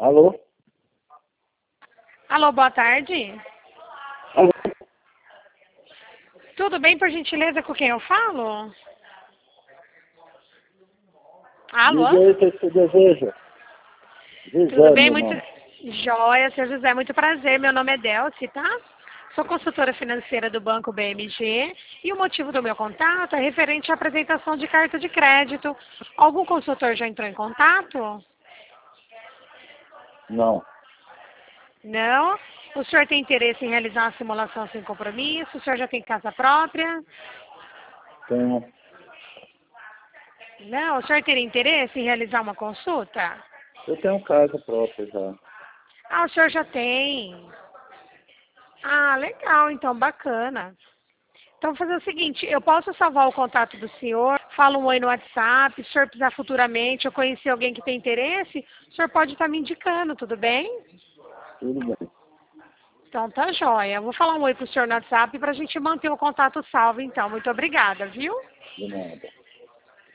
Alô? Alô, boa tarde. Alô? Tudo bem, por gentileza, com quem eu falo? Alô? Diga aí o que você deseja. Tudo José, bem? meu Muito nome. jóia, seu José, muito prazer. Meu nome é Delci, tá? Sou consultora financeira do Banco BMG e o motivo do meu contato é referente à apresentação de carta de crédito. Algum consultor já entrou em contato? Não. Não? O senhor tem interesse em realizar uma simulação sem compromisso? O senhor já tem casa própria? Tenho. Não? O senhor teria interesse em realizar uma consulta? Eu tenho casa própria já. Ah, o senhor já tem. Ah, legal, então, bacana. Então, vou fazer o seguinte, eu posso salvar o contato do senhor, falo um oi no WhatsApp, se o senhor precisar futuramente, eu conhecer alguém que tem interesse, o senhor pode estar me indicando, tudo bem? Tudo bem. Então, tá jóia. Eu vou falar um oi pro senhor no WhatsApp para a gente manter o contato salvo, então. Muito obrigada, viu? De nada.